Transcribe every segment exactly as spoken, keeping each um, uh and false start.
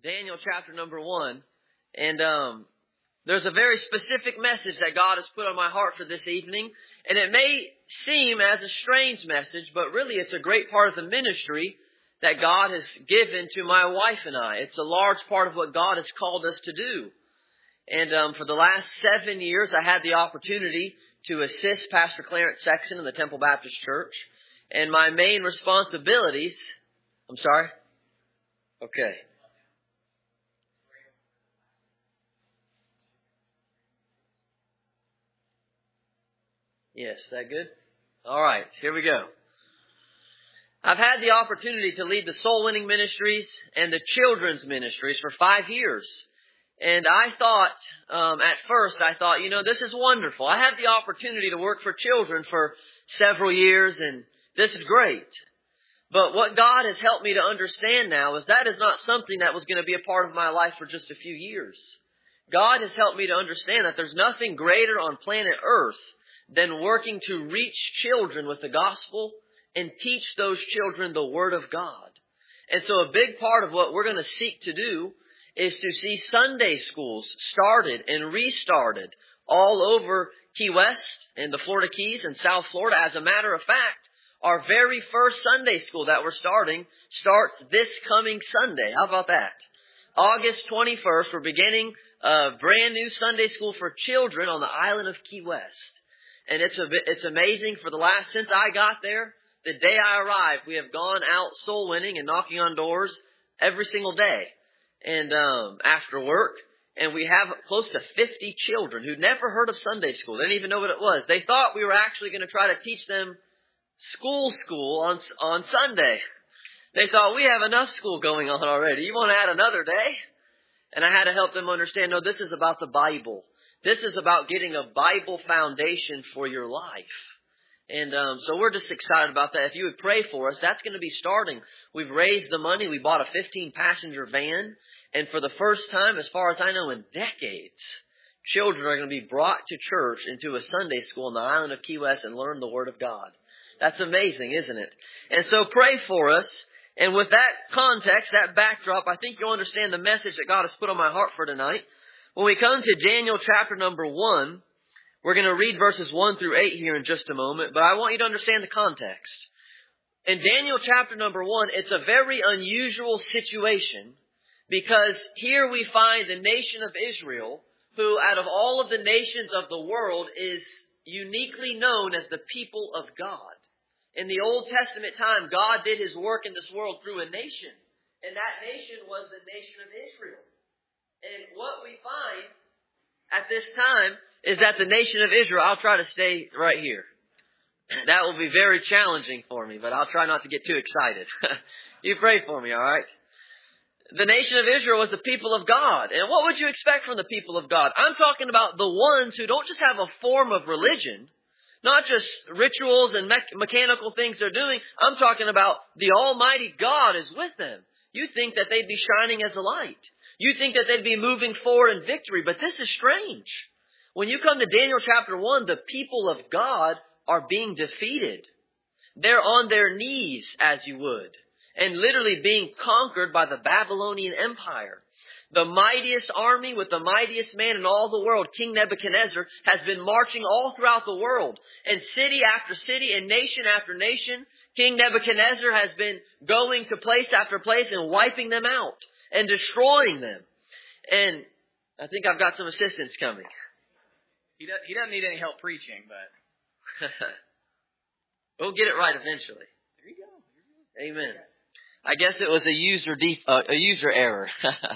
Daniel chapter number one. And um, there's a very specific message that God has put on my heart for this evening. And it may seem as a strange message, but really it's a great part of the ministry that God has given to my wife and I. It's a large part of what God has called us to do. And um, for the last seven years, I had the opportunity to assist Pastor Clarence Sexton in the Temple Baptist Church. And my main responsibilities... I'm sorry? Okay. Yes, is that good? All right, here we go. I've had the opportunity to lead the soul winning ministries and the children's ministries for five years. And I thought, um, at first, I thought, you know, this is wonderful. I had the opportunity to work for children for several years, and this is great. But what God has helped me to understand now is that is not something that was going to be a part of my life for just a few years. God has helped me to understand that there's nothing greater on planet Earth than working to reach children with the gospel and teach those children the Word of God. And so a big part of what we're going to seek to do is to see Sunday schools started and restarted all over Key West and the Florida Keys and South Florida. As a matter of fact, our very first Sunday school that we're starting starts this coming Sunday. How about that? August twenty-first, we're beginning a brand new Sunday school for children on the island of Key West. And it's a, it's amazing. For the last, since I got there, the day I arrived, we have gone out soul winning and knocking on doors every single day. And um, after work, and we have close to fifty children who'd never heard of Sunday school. They didn't even know what it was. They thought we were actually going to try to teach them school school on on Sunday. They thought, we have enough school going on already. You want to add another day? And I had to help them understand, no, this is about the Bible. This is about getting a Bible foundation for your life. And um, so we're just excited about that. If you would pray for us, that's going to be starting. We've raised the money. We bought a fifteen passenger van. And for the first time, as far as I know, in decades, children are going to be brought to church into a Sunday school on the island of Key West and learn the Word of God. That's amazing, isn't it? And so pray for us. And with that context, that backdrop, I think you'll understand the message that God has put on my heart for tonight. When we come to Daniel chapter number one, we're going to read verses one through eight here in just a moment, but I want you to understand the context. In Daniel chapter number one, it's a very unusual situation because here we find the nation of Israel, who out of all of the nations of the world is uniquely known as the people of God. In the Old Testament time, God did His work in this world through a nation, and that nation was the nation of Israel. And what we find at this time is that the nation of Israel, I'll try to stay right here. That will be very challenging for me, but I'll try not to get too excited. You pray for me, all right? The nation of Israel was the people of God. And what would you expect from the people of God? I'm talking about the ones who don't just have a form of religion, not just rituals and me- mechanical things they're doing. I'm talking about the Almighty God is with them. You'd think that they'd be shining as a light. You'd think that they'd be moving forward in victory, but this is strange. When you come to Daniel chapter one, the people of God are being defeated. They're on their knees, as you would, and literally being conquered by the Babylonian Empire. The mightiest army with the mightiest man in all the world, King Nebuchadnezzar, has been marching all throughout the world. And city after city and nation after nation, King Nebuchadnezzar has been going to place after place and wiping them out and destroying them. And I think I've got some assistance coming. He doesn't, he doesn't need any help preaching, but... We'll get it right eventually. There you go. Amen. I guess it was a user def- uh, a user error.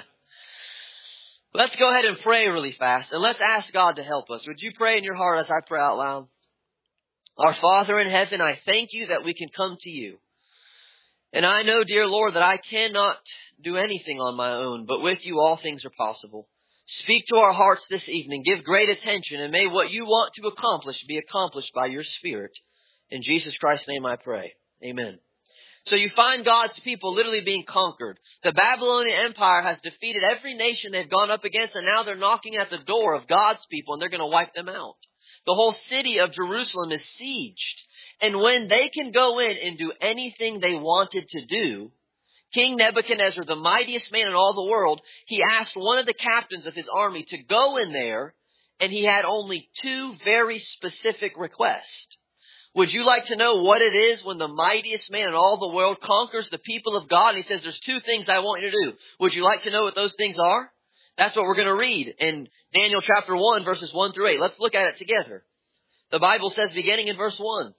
Let's go ahead and pray really fast, and let's ask God to help us. Would you pray in your heart as I pray out loud? Our Father in heaven, I thank you that we can come to you. And I know, dear Lord, that I cannot do anything on my own, but with you all things are possible. Speak to our hearts this evening. Give great attention, and may what you want to accomplish be accomplished by your Spirit. In Jesus Christ's name I pray. Amen. So you find God's people literally being conquered. The Babylonian Empire has defeated every nation they've gone up against, and now they're knocking at the door of God's people, and they're going to wipe them out. The whole city of Jerusalem is sieged. And when they can go in and do anything they wanted to do, King Nebuchadnezzar, the mightiest man in all the world, he asked one of the captains of his army to go in there, and he had only two very specific requests. Would you like to know what it is when the mightiest man in all the world conquers the people of God? And he says, there's two things I want you to do. Would you like to know what those things are? That's what we're going to read in Daniel chapter one, verses one through eight. Let's look at it together. The Bible says, beginning in verse one,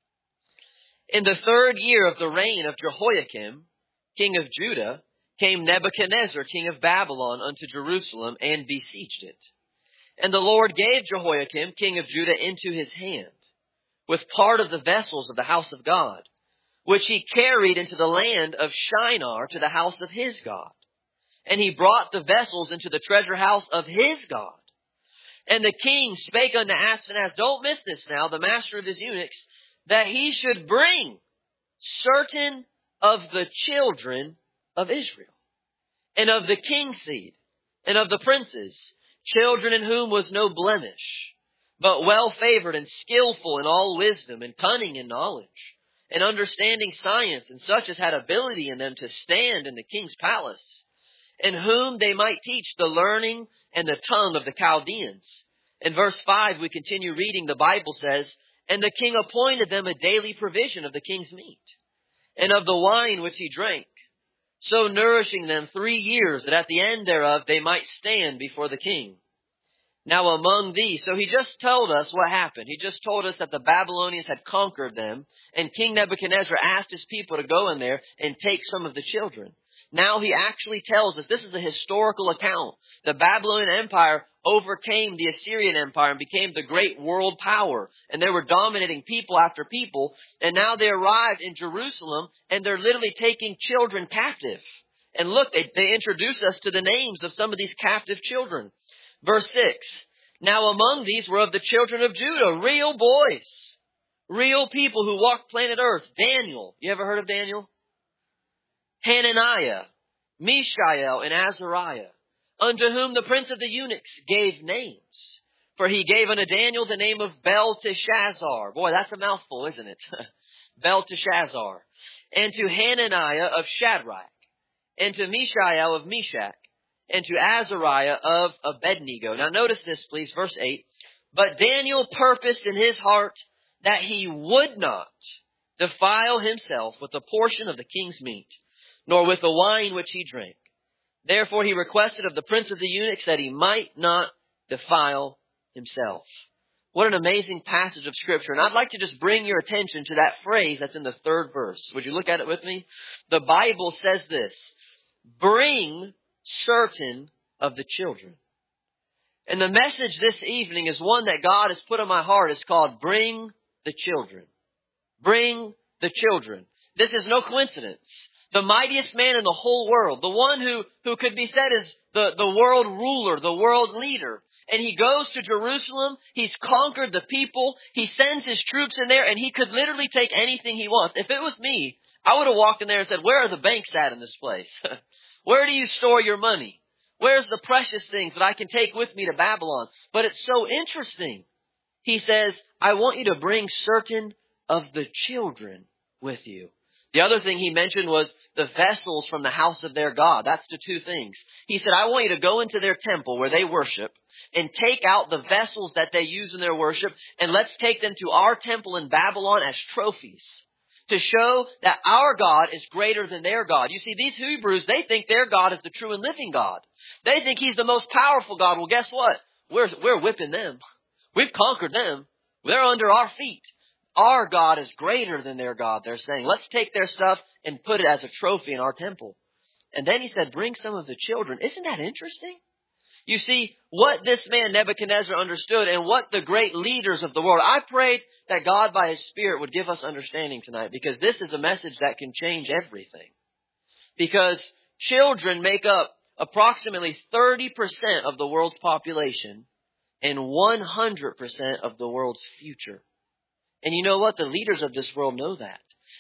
in the third year of the reign of Jehoiakim, king of Judah, came Nebuchadnezzar, king of Babylon, unto Jerusalem, and besieged it. And the Lord gave Jehoiakim, king of Judah, into his hand, with part of the vessels of the house of God, which he carried into the land of Shinar to the house of his God. And he brought the vessels into the treasure house of his God. And the king spake unto Ashpenaz, don't miss this now, the master of his eunuchs, that he should bring certain of the children of Israel, and of the king's seed, and of the princes, children in whom was no blemish, but well favored and skillful in all wisdom and cunning in knowledge, and understanding science, and such as had ability in them to stand in the king's palace, and whom they might teach the learning and the tongue of the Chaldeans. In verse five, we continue reading, the Bible says, and the king appointed them a daily provision of the king's meat, and of the wine which he drank, so nourishing them three years, that at the end thereof they might stand before the king. Now among these, so he just told us what happened. He just told us that the Babylonians had conquered them, and King Nebuchadnezzar asked his people to go in there and take some of the children. Now he actually tells us, this is a historical account. The Babylonian Empire overcame the Assyrian Empire and became the great world power. And they were dominating people after people. And now they arrived in Jerusalem, and they're literally taking children captive. And look, they, they introduce us to the names of some of these captive children. Verse six, now among these were of the children of Judah, real boys, real people who walked planet earth. Daniel, you ever heard of Daniel? Hananiah, Mishael, and Azariah, unto whom the prince of the eunuchs gave names. For he gave unto Daniel the name of Belteshazzar. Boy, that's a mouthful, isn't it? Belteshazzar. And to Hananiah of Shadrach, and to Mishael of Meshach, and to Azariah of Abednego. Now notice this, please, verse eight. But Daniel purposed in his heart that he would not defile himself with a portion of the king's meat, nor with the wine which he drank. Therefore he requested of the prince of the eunuchs that he might not defile himself. What an amazing passage of Scripture. And I'd like to just bring your attention to that phrase that's in the third verse. Would you look at it with me? The Bible says this, bring certain of the children. And the message this evening is one that God has put on my heart. It's called Bring the Children. Bring the children. This is no coincidence. The mightiest man in the whole world, the one who, who could be said as the, the world ruler, the world leader. And he goes to Jerusalem. He's conquered the people. He sends his troops in there, and he could literally take anything he wants. If it was me, I would have walked in there and said, where are the banks at in this place? Where do you store your money? Where's the precious things that I can take with me to Babylon? But it's so interesting. He says, I want you to bring certain of the children with you. The other thing he mentioned was the vessels from the house of their God. That's the two things. He said, I want you to go into their temple where they worship and take out the vessels that they use in their worship, and let's take them to our temple in Babylon as trophies, to show that our God is greater than their God. You see, these Hebrews, they think their God is the true and living God. They think He's the most powerful God. Well, guess what? We're, we're whipping them. We've conquered them. They're under our feet. Our God is greater than their God, they're saying. Let's take their stuff and put it as a trophy in our temple. And then he said, bring some of the children. Isn't that interesting? You see, what this man Nebuchadnezzar understood and what the great leaders of the world, I prayed that God by His Spirit would give us understanding tonight, because this is a message that can change everything. Because children make up approximately thirty percent of the world's population and one hundred percent of the world's future. And you know what? The leaders of this world know that.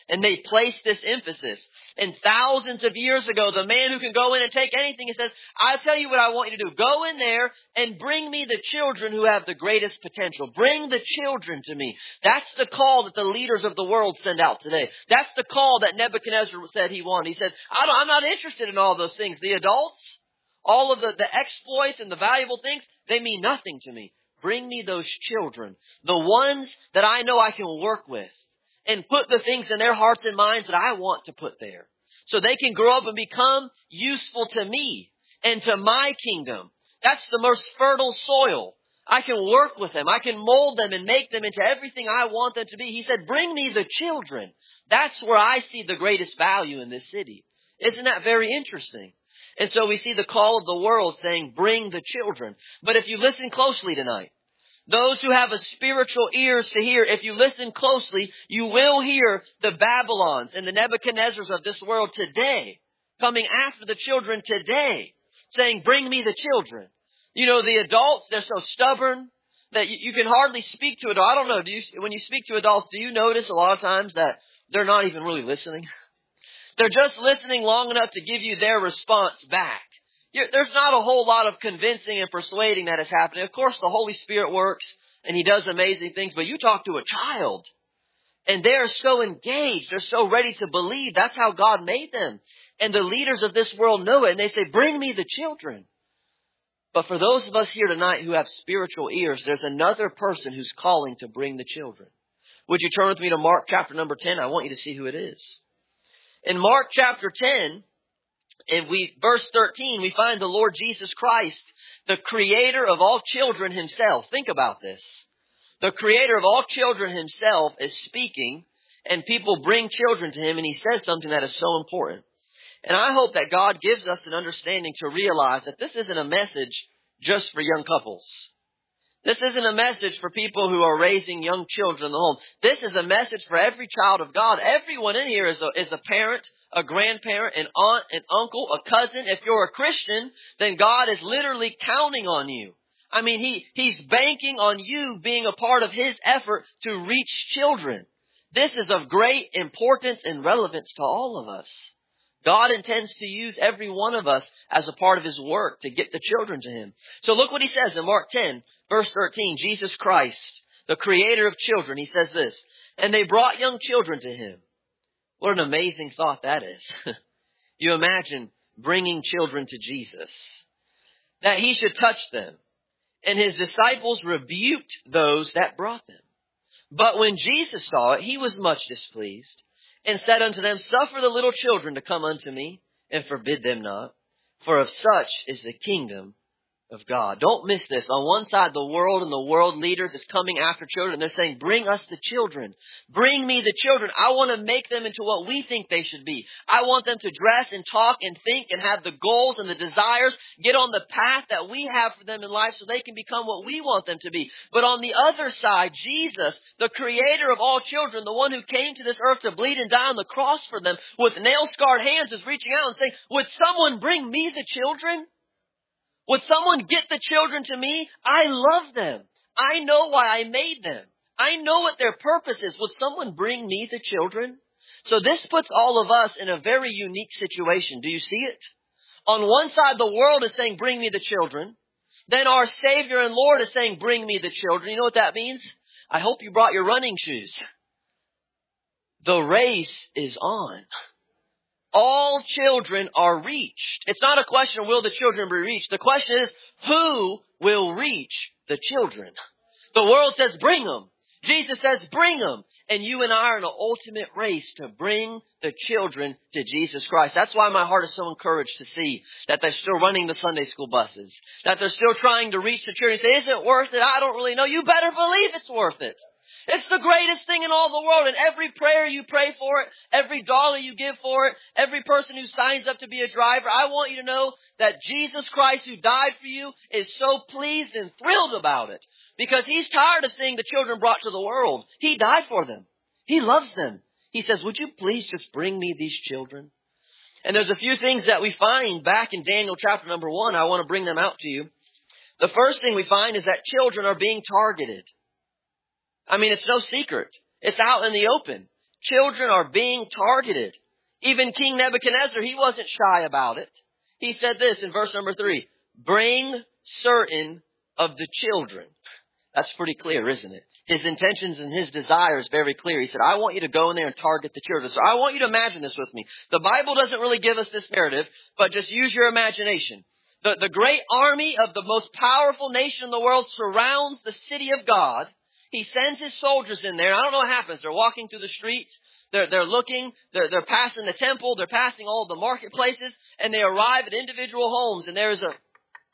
And they place this emphasis. And thousands of years ago, the man who can go in and take anything, he says, I'll tell you what I want you to do. Go in there and bring me the children who have the greatest potential. Bring the children to me. That's the call that the leaders of the world send out today. That's the call that Nebuchadnezzar said he wanted. He said, I don't, I'm not interested in all those things. The adults, all of the, the exploits and the valuable things, they mean nothing to me. Bring me those children, the ones that I know I can work with. And put the things in their hearts and minds that I want to put there. So they can grow up and become useful to me and to my kingdom. That's the most fertile soil. I can work with them. I can mold them and make them into everything I want them to be. He said, bring me the children. That's where I see the greatest value in this city. Isn't that very interesting? And so we see the call of the world saying, bring the children. But if you listen closely tonight, those who have a spiritual ears to hear, if you listen closely, you will hear the Babylons and the Nebuchadnezzars of this world today, coming after the children today, saying, bring me the children. You know, the adults, they're so stubborn that you, you can hardly speak to adults. I don't know, do you, when you speak to adults, do you notice a lot of times that they're not even really listening? They're just listening long enough to give you their response back. You're, there's not a whole lot of convincing and persuading that is happening. Of course, the Holy Spirit works and He does amazing things, but you talk to a child and they're so engaged. They're so ready to believe. That's how God made them. And the leaders of this world know it and they say, bring me the children. But for those of us here tonight who have spiritual ears, there's another person who's calling to bring the children. Would you turn with me to Mark chapter number ten? I want you to see who it is. In Mark chapter ten, and we, verse thirteen, we find the Lord Jesus Christ, the creator of all children Himself. Think about this. The creator of all children Himself is speaking, and people bring children to Him, and He says something that is so important. And I hope that God gives us an understanding to realize that this isn't a message just for young couples. This isn't a message for people who are raising young children in the home. This is a message for every child of God. Everyone in here is a, is a parent, a grandparent, an aunt, an uncle, a cousin. If you're a Christian, then God is literally counting on you. I mean, he, He's banking on you being a part of His effort to reach children. This is of great importance and relevance to all of us. God intends to use every one of us as a part of His work to get the children to Him. So look what He says in Mark ten, verse thirteen. Jesus Christ, the creator of children, He says this, and they brought young children to Him. What an amazing thought that is. You imagine bringing children to Jesus, that He should touch them. And His disciples rebuked those that brought them. But when Jesus saw it, He was much displeased, and said unto them, suffer the little children to come unto me, and forbid them not, for of such is the kingdom of God. Don't miss this. On one side, the world and the world leaders is coming after children. They're saying, bring us the children. Bring me the children. I want to make them into what we think they should be. I want them to dress and talk and think and have the goals and the desires, get on the path that we have for them in life so they can become what we want them to be. But on the other side, Jesus, the creator of all children, the one who came to this earth to bleed and die on the cross for them with nail-scarred hands, is reaching out and saying, would someone bring me the children? Would someone get the children to me? I love them. I know why I made them. I know what their purpose is. Would someone bring me the children? So this puts all of us in a very unique situation. Do you see it? On one side, the world is saying, bring me the children. Then our Savior and Lord is saying, bring me the children. You know what that means? I hope you brought your running shoes. The race is on. All children are reached. It's not a question of will the children be reached. The question is, who will reach the children? The world says, bring them. Jesus says, bring them. And you and I are in an ultimate race to bring the children to Jesus Christ. That's why my heart is so encouraged to see that they're still running the Sunday school buses, that they're still trying to reach the children and say, is it worth it? I don't really know. You better believe it's worth it. It's the greatest thing in all the world. And every prayer you pray for it, every dollar you give for it, every person who signs up to be a driver, I want you to know that Jesus Christ, who died for you, is so pleased and thrilled about it. Because He's tired of seeing the children brought to the world. He died for them. He loves them. He says, would you please just bring me these children? And there's a few things that we find back in Daniel chapter number one. I want to bring them out to you. The first thing we find is that children are being targeted. I mean, it's no secret. It's out in the open. Children are being targeted. Even King Nebuchadnezzar, he wasn't shy about it. He said this in verse number three, bring certain of the children. That's pretty clear, isn't it? His intentions and his desires very clear. He said, I want you to go in there and target the children. So I want you to imagine this with me. The Bible doesn't really give us this narrative, but just use your imagination. The, the great army of the most powerful nation in the world surrounds the city of God. He sends his soldiers in there. I don't know what happens. They're walking through the streets. They're, they're looking. They're, they're passing the temple. They're passing all the marketplaces. And they arrive at individual homes. And there's a,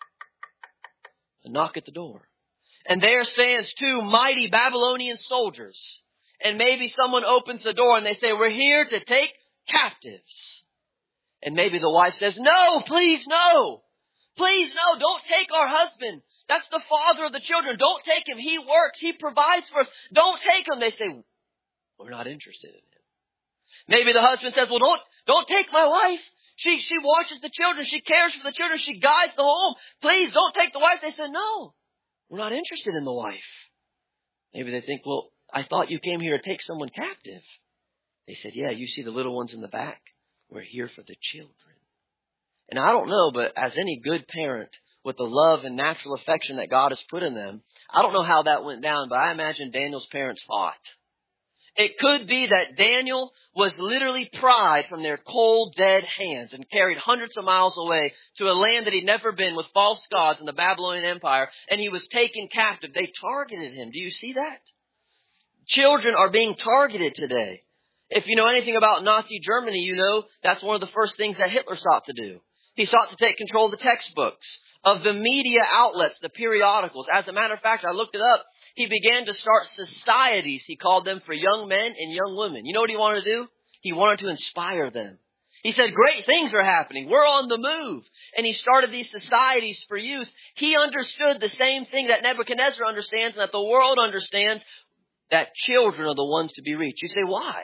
a knock at the door. And there stands two mighty Babylonian soldiers. And maybe someone opens the door and they say, we're here to take captives. And maybe the wife says, no, please, no. Please, no, don't take our husband. That's the father of the children. Don't take him. He works. He provides for us. Don't take him. They say, we're not interested in him. Maybe the husband says, well, don't, don't take my wife. She, she watches the children. She cares for the children. She guides the home. Please don't take the wife. They said, no, we're not interested in the wife. Maybe they think, well, I thought you came here to take someone captive. They said, yeah, you see the little ones in the back? We're here for the children. And I don't know, but as any good parent with the love and natural affection that God has put in them, I don't know how that went down, but I imagine Daniel's parents fought. It could be that Daniel was literally pried from their cold, dead hands and carried hundreds of miles away to a land that he'd never been with false gods in the Babylonian Empire, and he was taken captive. They targeted him. Do you see that? Children are being targeted today. If you know anything about Nazi Germany, you know that's one of the first things that Hitler sought to do. He sought to take control of the textbooks, of the media outlets, the periodicals. As a matter of fact, I looked it up. He began to start societies, he called them, for young men and young women. You know what he wanted to do? He wanted to inspire them. He said, great things are happening. We're on the move. And he started these societies for youth. He understood the same thing that Nebuchadnezzar understands and that the world understands, that children are the ones to be reached. You say, why?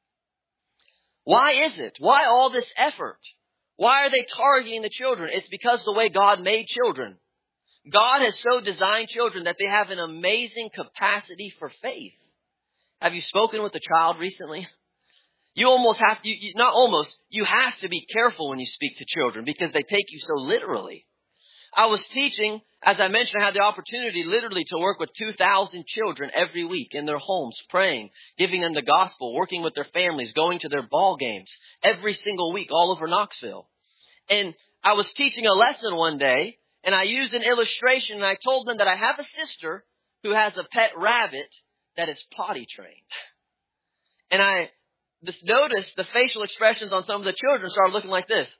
Why is it? Why all this effort? Why are they targeting the children? It's because the way God made children. God has so designed children that they have an amazing capacity for faith. Have you spoken with a child recently? You almost have to, you, not almost, you have to be careful when you speak to children because they take you so literally. I was teaching, as I mentioned, I had the opportunity literally to work with two thousand children every week in their homes, praying, giving them the gospel, working with their families, going to their ball games every single week all over Knoxville. And I was teaching a lesson one day, and I used an illustration, and I told them that I have a sister who has a pet rabbit that is potty trained. And I just noticed the facial expressions on some of the children started looking like this.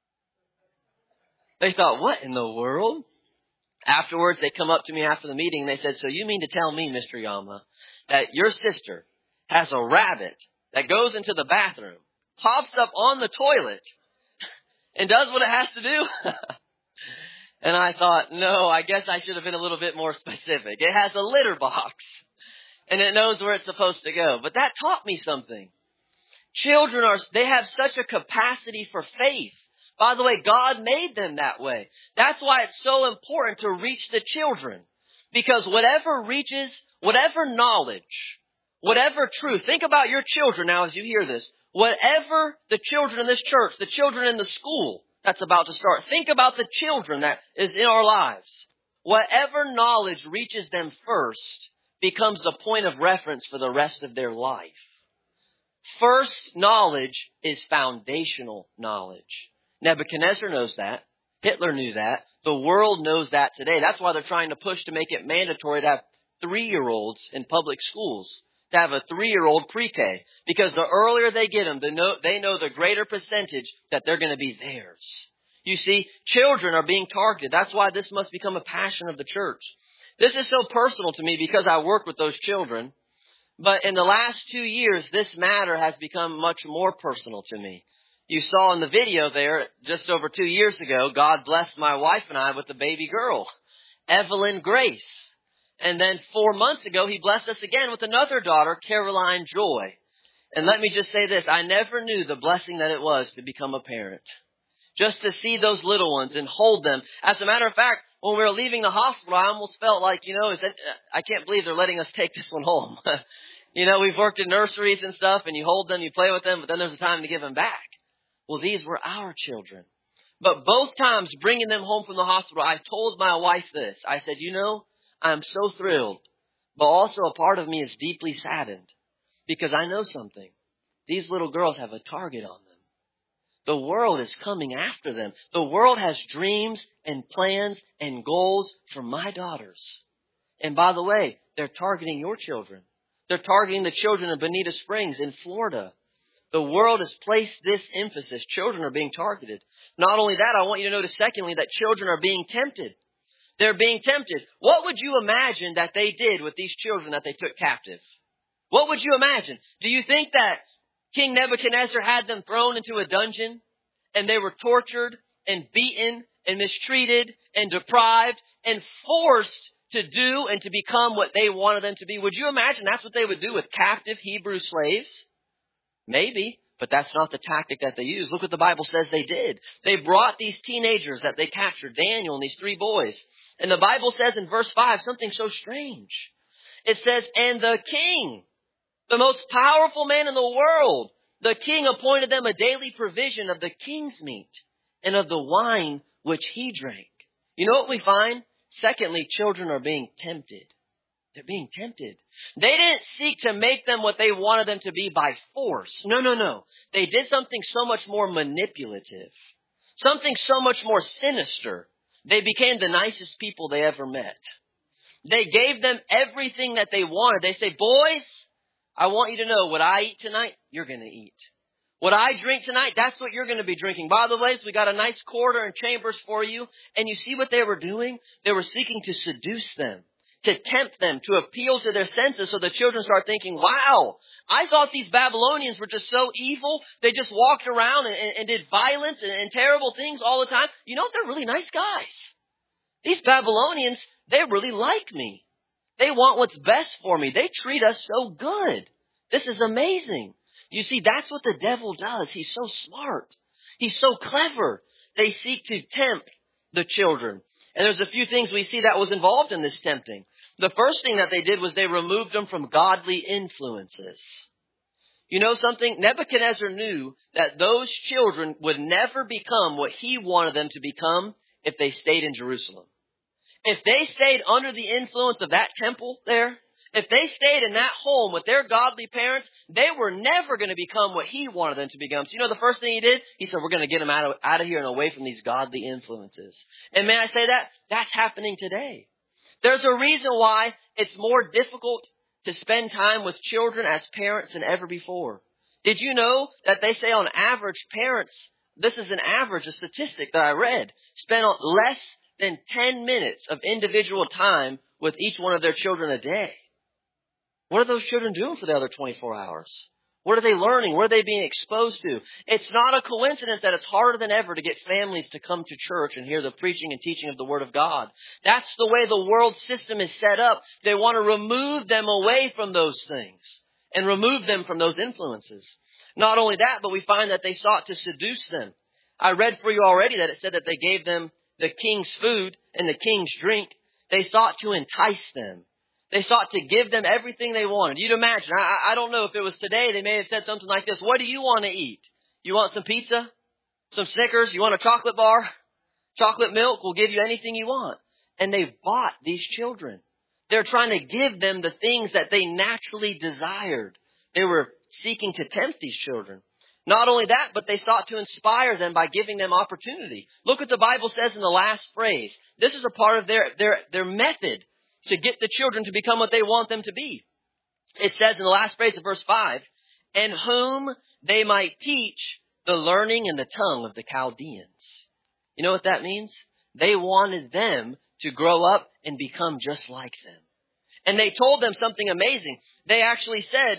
They thought, what in the world? Afterwards, they come up to me after the meeting and they said, so you mean to tell me, Mister Yama, that your sister has a rabbit that goes into the bathroom, hops up on the toilet, and does what it has to do? And I thought, no, I guess I should have been a little bit more specific. It has a litter box, and it knows where it's supposed to go. But that taught me something. Children are, they have such a capacity for faith. By the way, God made them that way. That's why it's so important to reach the children. Because whatever reaches, whatever knowledge, whatever truth, think about your children now as you hear this. Whatever the children in this church, the children in the school that's about to start, think about the children that is in our lives. Whatever knowledge reaches them first becomes the point of reference for the rest of their life. First knowledge is foundational knowledge. Nebuchadnezzar knows that. Hitler knew that. The world knows that today. That's why they're trying to push to make it mandatory to have three-year-olds in public schools, to have a three-year-old pre-K. Because the earlier they get them, they know, they know the greater percentage that they're going to be theirs. You see, children are being targeted. That's why this must become a passion of the church. This is so personal to me because I work with those children. But in the last two years, this matter has become much more personal to me. You saw in the video there, just over two years ago, God blessed my wife and I with a baby girl, Evelyn Grace. And then four months ago, He blessed us again with another daughter, Caroline Joy. And let me just say this, I never knew the blessing that it was to become a parent. Just to see those little ones and hold them. As a matter of fact, when we were leaving the hospital, I almost felt like, you know, is that, I can't believe they're letting us take this one home. You know, we've worked in nurseries and stuff, and you hold them, you play with them, but then there's a time to give them back. Well, these were our children. But both times bringing them home from the hospital, I told my wife this. I said, you know, I'm so thrilled, but also a part of me is deeply saddened because I know something. These little girls have a target on them. The world is coming after them. The world has dreams and plans and goals for my daughters. And by the way, they're targeting your children. They're targeting the children of Bonita Springs in Florida. The world has placed this emphasis. Children are being targeted. Not only that, I want you to notice, secondly, that children are being tempted. They're being tempted. What would you imagine that they did with these children that they took captive? What would you imagine? Do you think that King Nebuchadnezzar had them thrown into a dungeon and they were tortured and beaten and mistreated and deprived and forced to do and to become what they wanted them to be? Would you imagine that's what they would do with captive Hebrew slaves? Maybe, but that's not the tactic that they used. Look what the Bible says they did. They brought these teenagers that they captured, Daniel and these three boys. And the Bible says in verse five something so strange. It says, and the king, the most powerful man in the world, the king appointed them a daily provision of the king's meat and of the wine which he drank. You know what we find? Secondly, children are being tempted. They're being tempted. They didn't seek to make them what they wanted them to be by force. No, no, no. They did something so much more manipulative. Something so much more sinister. They became the nicest people they ever met. They gave them everything that they wanted. They say, boys, I want you to know what I eat tonight, you're going to eat. What I drink tonight, that's what you're going to be drinking. By the way, we got a nice quarter and chambers for you. And you see what they were doing? They were seeking to seduce them, to tempt them, to appeal to their senses, so the children start thinking, wow, I thought these Babylonians were just so evil. They just walked around and, and, and did violence and, and terrible things all the time. You know what? They're really nice guys. These Babylonians, they really like me. They want what's best for me. They treat us so good. This is amazing. You see, that's what the devil does. He's so smart. He's so clever. They seek to tempt the children. And there's a few things we see that was involved in this tempting. The first thing that they did was they removed them from godly influences. You know something? Nebuchadnezzar knew that those children would never become what he wanted them to become if they stayed in Jerusalem. If they stayed under the influence of that temple there, if they stayed in that home with their godly parents, they were never going to become what he wanted them to become. So you know the first thing he did? He said, we're going to get them out of, out of here and away from these godly influences. And may I say that? That's happening today. There's a reason why it's more difficult to spend time with children as parents than ever before. Did you know that they say on average parents, this is an average, a statistic that I read, spend less than ten minutes of individual time with each one of their children a day? What are those children doing for the other twenty-four hours? What are they learning? What are they being exposed to? It's not a coincidence that it's harder than ever to get families to come to church and hear the preaching and teaching of the Word of God. That's the way the world system is set up. They want to remove them away from those things and remove them from those influences. Not only that, but we find that they sought to seduce them. I read for you already that it said that they gave them the king's food and the king's drink. They sought to entice them. They sought to give them everything they wanted. You'd imagine, I, I don't know if it was today, they may have said something like this. What do you want to eat? You want some pizza? Some Snickers? You want a chocolate bar? Chocolate milk? We'll give you anything you want. And they bought these children. They're trying to give them the things that they naturally desired. They were seeking to tempt these children. Not only that, but they sought to inspire them by giving them opportunity. Look what the Bible says in the last phrase. This is a part of their, their, their method to get the children to become what they want them to be. It says in the last phrase of verse five, and whom they might teach the learning and the tongue of the Chaldeans. You know what that means? They wanted them to grow up and become just like them. And they told them something amazing. They actually said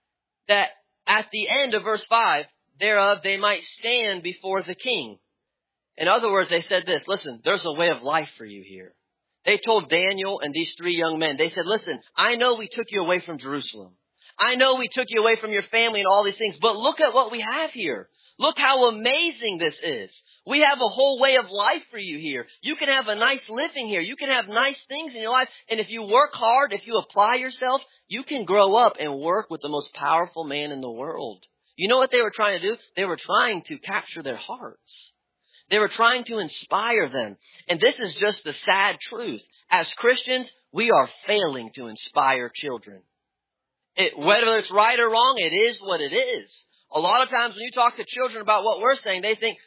that at the end of verse five, thereof they might stand before the king. In other words, they said this, listen, there's a way of life for you here. They told Daniel and these three young men, they said, listen, I know we took you away from Jerusalem. I know we took you away from your family and all these things, but look at what we have here. Look how amazing this is. We have a whole way of life for you here. You can have a nice living here. You can have nice things in your life. And if you work hard, if you apply yourself, you can grow up and work with the most powerful man in the world. You know what they were trying to do? They were trying to capture their hearts. They were trying to inspire them. And this is just the sad truth. As Christians, we are failing to inspire children. It, whether it's right or wrong, it is what it is. A lot of times when you talk to children about what we're saying, they think,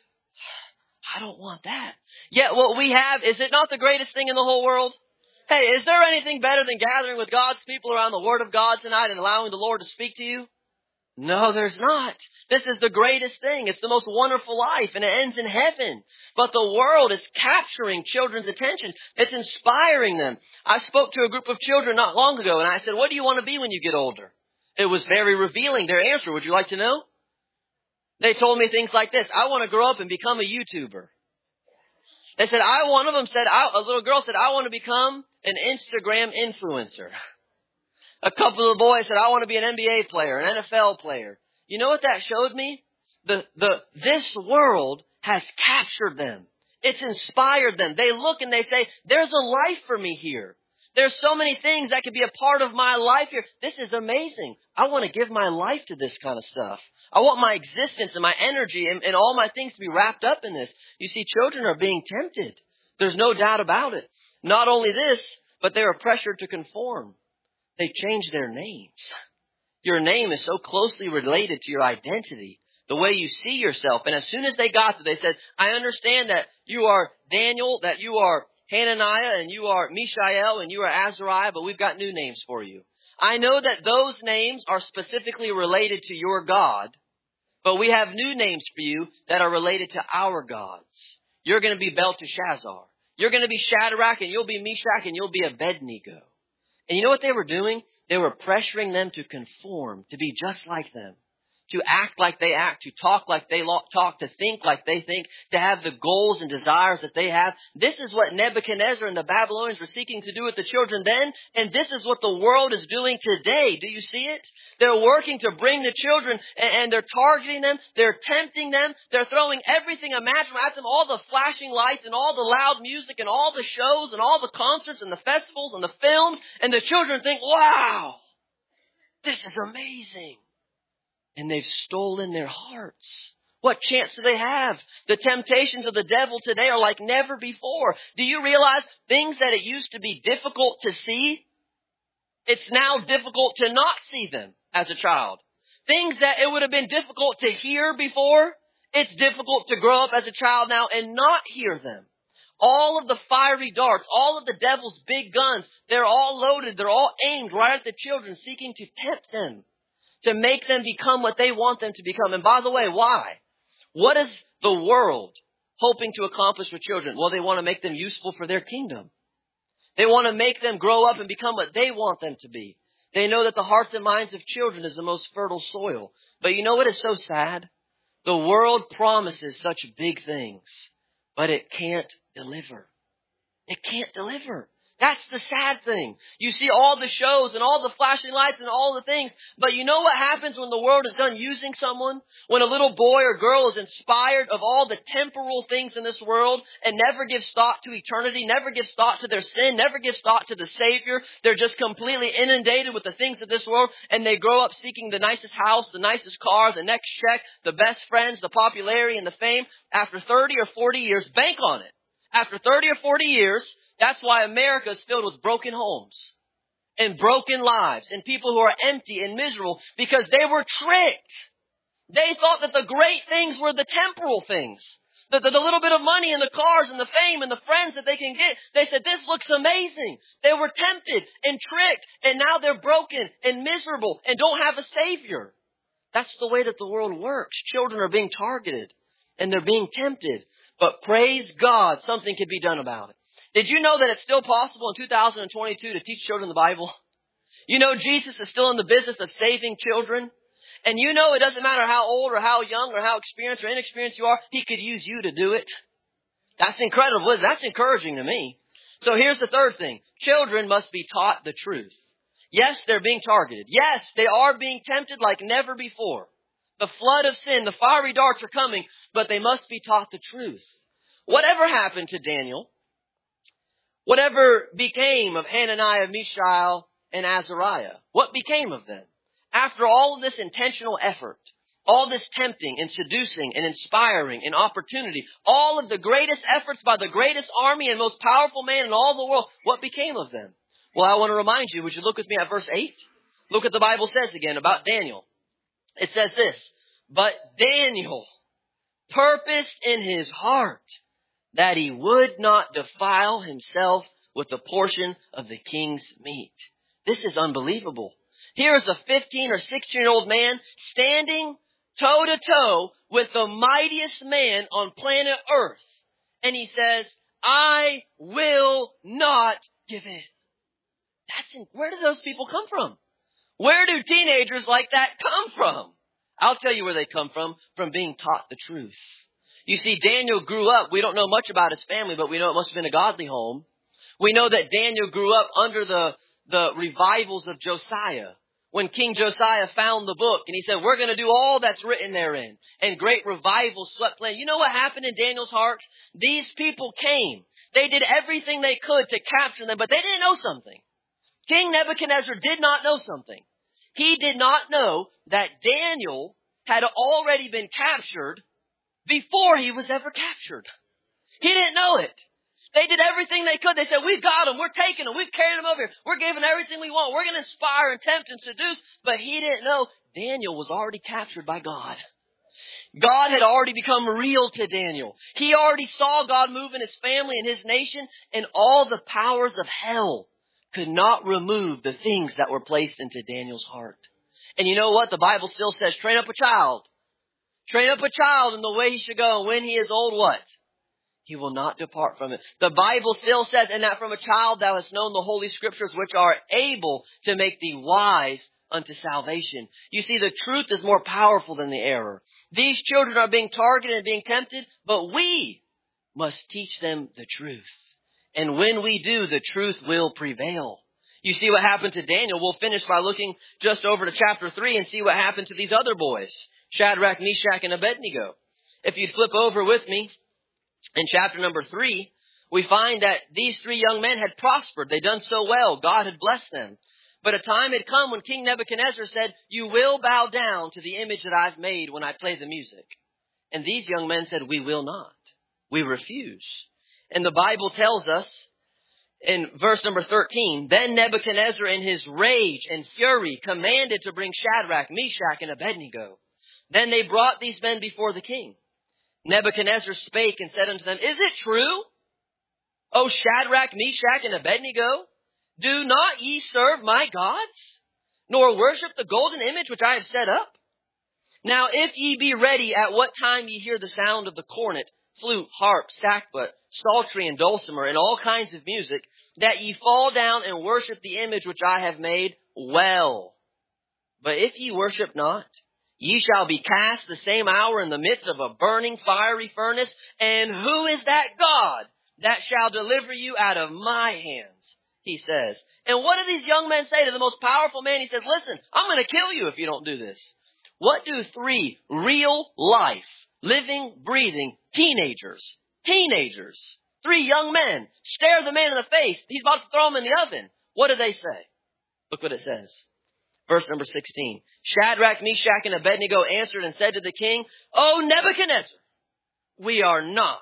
I don't want that. Yet what we have, is it not the greatest thing in the whole world? Hey, is there anything better than gathering with God's people around the Word of God tonight and allowing the Lord to speak to you? No, there's not. This is the greatest thing. It's the most wonderful life, and it ends in heaven. But the world is capturing children's attention. It's inspiring them. I spoke to a group of children not long ago, and I said, what do you want to be when you get older? It was very revealing, their answer. Would you like to know? They told me things like this. I want to grow up and become a YouTuber. They said, I, one of them said, I, a little girl said, I want to become an Instagram influencer. A couple of boys said, I want to be an N B A player, an N F L player. You know what that showed me? The, the, this world has captured them. It's inspired them. They look and they say, there's a life for me here. There's so many things that could be a part of my life here. This is amazing. I want to give my life to this kind of stuff. I want my existence and my energy and, and all my things to be wrapped up in this. You see, children are being tempted. There's no doubt about it. Not only this, but they are pressured to conform. They change their names. Your name is so closely related to your identity, the way you see yourself. And as soon as they got to, they said, I understand that you are Daniel, that you are Hananiah, and you are Mishael, and you are Azariah, but we've got new names for you. I know that those names are specifically related to your God, but we have new names for you that are related to our gods. You're going to be Belteshazzar. You're going to be Shadrach, and you'll be Meshach, and you'll be Abednego. And you know what they were doing? They were pressuring them to conform, to be just like them, to act like they act, to talk like they talk, to think like they think, to have the goals and desires that they have. This is what Nebuchadnezzar and the Babylonians were seeking to do with the children then, and this is what the world is doing today. Do you see it? They're working to bring the children, and they're targeting them, they're tempting them, they're throwing everything imaginable at them, all the flashing lights and all the loud music and all the shows and all the concerts and the festivals and the films, and the children think, wow, this is amazing. And they've stolen their hearts. What chance do they have? The temptations of the devil today are like never before. Do you realize things that it used to be difficult to see? It's now difficult to not see them as a child. Things that it would have been difficult to hear before, it's difficult to grow up as a child now and not hear them. All of the fiery darts, all of the devil's big guns, they're all loaded. They're all aimed right at the children, seeking to tempt them, to make them become what they want them to become. And by the way, why? What is the world hoping to accomplish with children? Well, they want to make them useful for their kingdom. They want to make them grow up and become what they want them to be. They know that the hearts and minds of children is the most fertile soil. But you know what is so sad? The world promises such big things, but it can't deliver. It can't deliver. That's the sad thing. You see all the shows and all the flashing lights and all the things. But you know what happens when the world is done using someone? When a little boy or girl is inspired of all the temporal things in this world and never gives thought to eternity, never gives thought to their sin, never gives thought to the Savior. They're just completely inundated with the things of this world, and they grow up seeking the nicest house, the nicest car, the next check, the best friends, the popularity and the fame. After thirty or forty years, bank on it. After thirty or forty years, that's why America is filled with broken homes and broken lives and people who are empty and miserable, because they were tricked. They thought that the great things were the temporal things. The, the, the little bit of money and the cars and the fame and the friends that they can get. They said, this looks amazing. They were tempted and tricked, and now they're broken and miserable and don't have a Savior. That's the way that the world works. Children are being targeted and they're being tempted. But praise God, something can be done about it. Did you know that it's still possible in two thousand twenty-two to teach children the Bible? You know Jesus is still in the business of saving children. And you know it doesn't matter how old or how young or how experienced or inexperienced you are, He could use you to do it. That's incredible. That's encouraging to me. So here's the third thing. Children must be taught the truth. Yes, they're being targeted. Yes, they are being tempted like never before. The flood of sin, the fiery darts are coming, but they must be taught the truth. Whatever happened to Daniel, whatever became of Hananiah, Mishael, and Azariah, what became of them? After all of this intentional effort, all this tempting and seducing and inspiring and opportunity, all of the greatest efforts by the greatest army and most powerful man in all the world, what became of them? Well, I want to remind you, would you look with me at verse eight? Look what the Bible says again about Daniel. It says this, but Daniel purposed in his heart that he would not defile himself with a portion of the king's meat. This is unbelievable. Here is a fifteen or sixteen year old man standing toe to toe with the mightiest man on planet Earth. And he says, I will not give in. That's in, where do those people come from? Where do teenagers like that come from? I'll tell you where they come from, from being taught the truth. You see, Daniel grew up, we don't know much about his family, but we know it must have been a godly home. We know that Daniel grew up under the, the revivals of Josiah. When King Josiah found the book and he said, we're going to do all that's written therein. And great revival swept land. You know what happened in Daniel's heart? These people came. They did everything they could to capture them, but they didn't know something. King Nebuchadnezzar did not know something. He did not know that Daniel had already been captured before he was ever captured. He didn't know it. They did everything they could. They said, we've got him. We're taking him. We've carried him over here. We're giving everything we want. We're going to inspire and tempt and seduce. But he didn't know Daniel was already captured by God. God had already become real to Daniel. He already saw God move in his family and his nation, and all the powers of hell could not remove the things that were placed into Daniel's heart. And you know what? The Bible still says, train up a child. Train up a child in the way he should go. And when he is old, what? He will not depart from it. The Bible still says, and that from a child thou hast known the Holy Scriptures, which are able to make thee wise unto salvation. You see, the truth is more powerful than the error. These children are being targeted and being tempted, but we must teach them the truth. And when we do, the truth will prevail. You see what happened to Daniel. We'll finish by looking just over to chapter three and see what happened to these other boys, Shadrach, Meshach, and Abednego. If you'd flip over with me in chapter number three, we find that these three young men had prospered. They'd done so well. God had blessed them. But a time had come when King Nebuchadnezzar said, you will bow down to the image that I've made when I play the music. And these young men said, we will not. We refuse. And the Bible tells us in verse number thirteen, then Nebuchadnezzar in his rage and fury commanded to bring Shadrach, Meshach, and Abednego. Then they brought these men before the king. Nebuchadnezzar spake and said unto them, is it true, O Shadrach, Meshach, and Abednego? Do not ye serve my gods, nor worship the golden image which I have set up? Now if ye be ready at what time ye hear the sound of the cornet, flute, harp, sackbut, psaltery, and dulcimer, and all kinds of music, that ye fall down and worship the image which I have made, well. But if ye worship not, ye shall be cast the same hour in the midst of a burning fiery furnace. And who is that God that shall deliver you out of my hands? He says. And what do these young men say to the most powerful man? He says, listen, I'm going to kill you if you don't do this. What do three real life, living, breathing teenagers, teenagers, three young men stare the man in the face? He's about to throw him in the oven. What do they say? Look what it says. Verse number sixteen. Shadrach, Meshach, and Abednego answered and said to the king, O Nebuchadnezzar, we are not,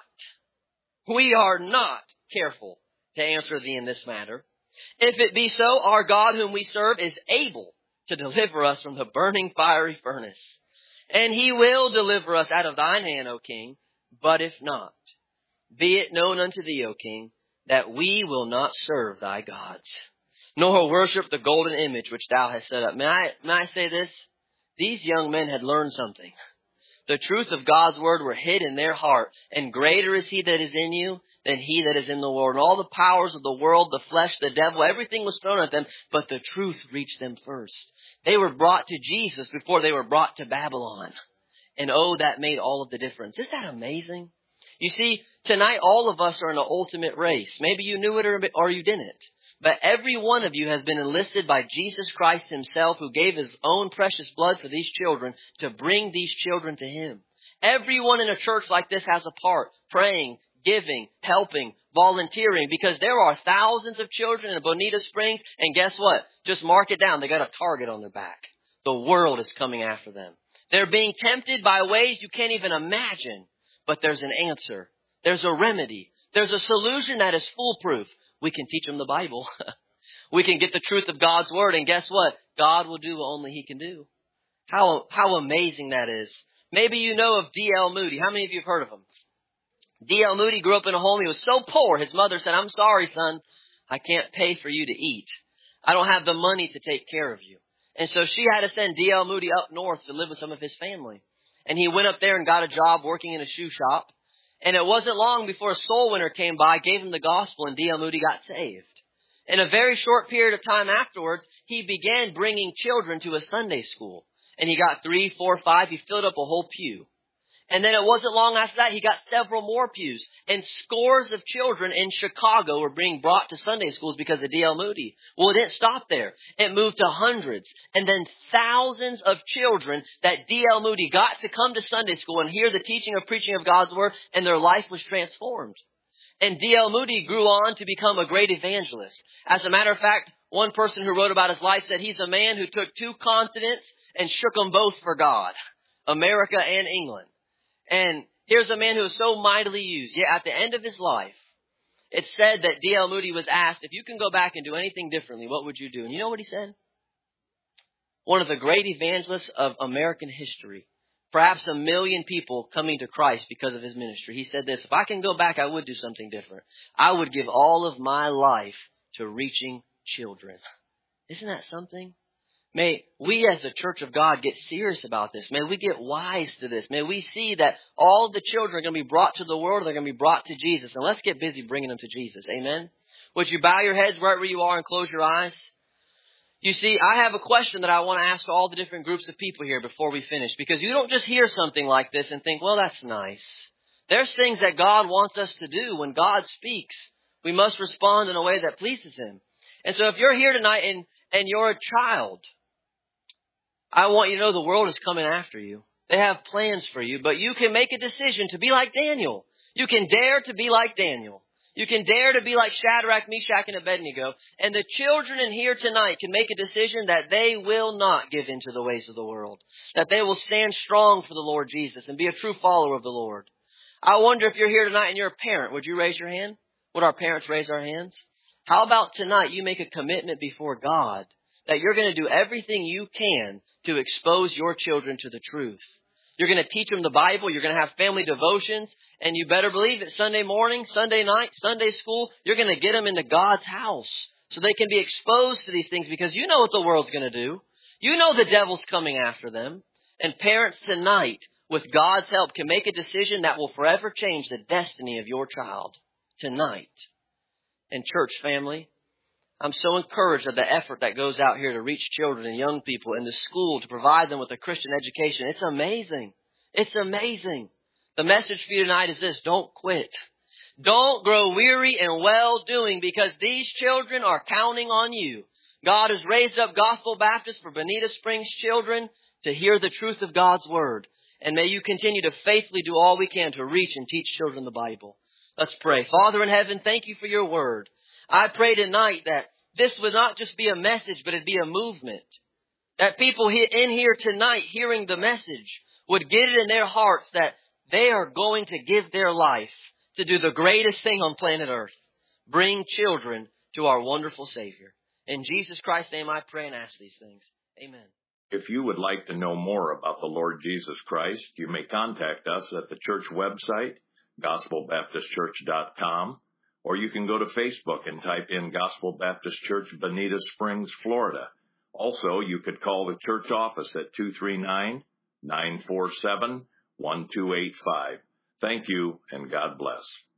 we are not careful to answer thee in this matter. If it be so, our God whom we serve is able to deliver us from the burning fiery furnace. And he will deliver us out of thine hand, O king. But if not, be it known unto thee, O king, that we will not serve thy gods, nor worship the golden image which thou hast set up. May I, may I say this? These young men had learned something. The truth of God's word were hid in their heart. And greater is he that is in you than he that is in the world. And all the powers of the world, the flesh, the devil, everything was thrown at them. But the truth reached them first. They were brought to Jesus before they were brought to Babylon. And oh, that made all of the difference. Isn't that amazing? You see, tonight all of us are in an ultimate race. Maybe you knew it or, or you didn't. But every one of you has been enlisted by Jesus Christ himself, who gave his own precious blood for these children to bring these children to him. Everyone in a church like this has a part, praying, giving, helping, volunteering, because there are thousands of children in Bonita Springs, and guess what? Just mark it down. They got a target on their back. The world is coming after them. They're being tempted by ways you can't even imagine, but there's an answer. There's a remedy. There's a solution that is foolproof. We can teach them the Bible. We can get the truth of God's Word, and guess what? God will do what only He can do. How, how amazing that is. Maybe you know of D L Moody. How many of you have heard of him? D L Moody grew up in a home. He was so poor. His mother said, I'm sorry, son. I can't pay for you to eat. I don't have the money to take care of you. And so she had to send D L Moody up north to live with some of his family. And he went up there and got a job working in a shoe shop. And it wasn't long before a soul winner came by, gave him the gospel, and D L Moody got saved. In a very short period of time afterwards, he began bringing children to a Sunday school. And he got three, four, five. He filled up a whole pew. And then it wasn't long after that, he got several more pews. And scores of children in Chicago were being brought to Sunday schools because of D L Moody. Well, it didn't stop there. It moved to hundreds. And then thousands of children that D L Moody got to come to Sunday school and hear the teaching of preaching of God's Word, and their life was transformed. And D L Moody grew on to become a great evangelist. As a matter of fact, one person who wrote about his life said he's a man who took two continents and shook them both for God, America and England. And here's a man who was so mightily used. Yet at the end of his life, it said that D L Moody was asked, if you can go back and do anything differently, what would you do? And you know what he said? One of the great evangelists of American history. Perhaps a million people coming to Christ because of his ministry. He said this, if I can go back, I would do something different. I would give all of my life to reaching children. Isn't that something? May we as the Church of God get serious about this. May we get wise to this. May we see that all the children are going to be brought to the world. They're going to be brought to Jesus. And let's get busy bringing them to Jesus. Amen? Would you bow your heads right where you are and close your eyes? You see, I have a question that I want to ask all the different groups of people here before we finish. Because you don't just hear something like this and think, well, that's nice. There's things that God wants us to do. When God speaks, we must respond in a way that pleases Him. And so if you're here tonight and, and you're a child, I want you to know the world is coming after you. They have plans for you, but you can make a decision to be like Daniel. You can dare to be like Daniel. You can dare to be like Shadrach, Meshach, and Abednego. And the children in here tonight can make a decision that they will not give into the ways of the world. That they will stand strong for the Lord Jesus and be a true follower of the Lord. I wonder if you're here tonight and you're a parent. Would you raise your hand? Would our parents raise our hands? How about tonight you make a commitment before God that you're going to do everything you can to expose your children to the truth. You're going to teach them the Bible. You're going to have family devotions. And you better believe it, Sunday morning, Sunday night, Sunday school, you're going to get them into God's house so they can be exposed to these things, because you know what the world's going to do. You know the devil's coming after them. And parents tonight, with God's help, can make a decision that will forever change the destiny of your child tonight. And church family, I'm so encouraged of the effort that goes out here to reach children and young people in the school to provide them with a Christian education. It's amazing. It's amazing. The message for you tonight is this: don't quit. Don't grow weary in well-doing, because these children are counting on you. God has raised up Gospel Baptist for Bonita Springs children to hear the truth of God's Word. And may you continue to faithfully do all we can to reach and teach children the Bible. Let's pray. Father in heaven, thank you for your Word. I pray tonight that this would not just be a message, but it'd be a movement. That people in here tonight hearing the message would get it in their hearts that they are going to give their life to do the greatest thing on planet Earth. Bring children to our wonderful Savior. In Jesus Christ's name I pray and ask these things. Amen. If you would like to know more about the Lord Jesus Christ, you may contact us at the church website, gospel baptist church dot com, or you can go to Facebook and type in Gospel Baptist Church, Bonita Springs, Florida. Also, you could call the church office at two three nine, nine four seven, one two eight five. Thank you, and God bless.